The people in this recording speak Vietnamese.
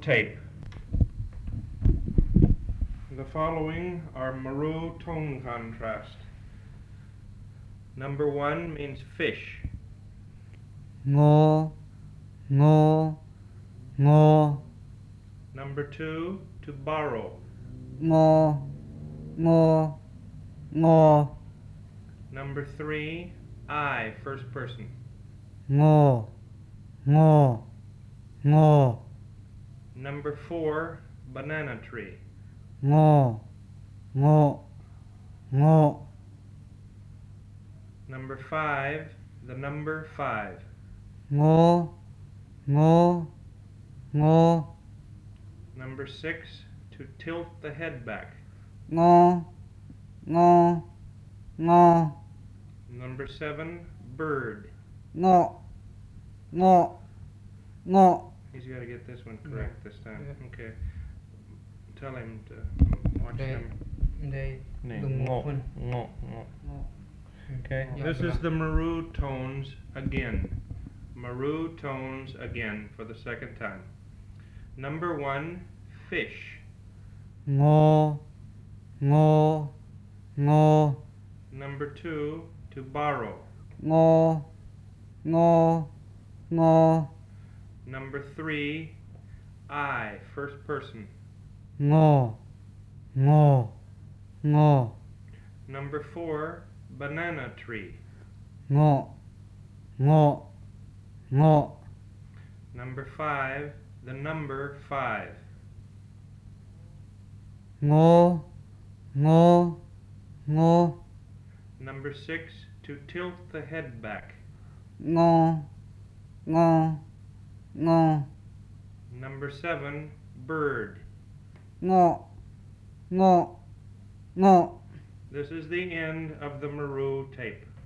tape. The following are Maru tone contrast. Number 1 means fish. ngô ngô ngô Number 2, to borrow. ngô ngô ngô Number 3, I, first person. ngô ngô ngô Number 4, banana tree. ngô ngô ngô Number 5, the number 5. ngô ngô ngô Number 6, to tilt the head back. ngô ngô ngô Number 7, bird. ngô ngô ngô He's got to get this one correct this time. Yeah. Okay. Tell him to watch Đây, him. đây Nè, dùng một phân. ngộ. Okay. Yeah, This but is the Maru tones again. Maru tones again for the second time. Number 1, fish. ngô ngô ngô Number 2, to borrow. ngô ngô ngô Number 3, I, first person. ngô ngô ngô Number 4, banana tree. ngô ngô ngô Number 5, the number 5. ngô ngô ngô Number 6, to tilt the head back. ngô ngô ngô Number 7, bird. ngô ngô ngô This is the end of the Maru tape.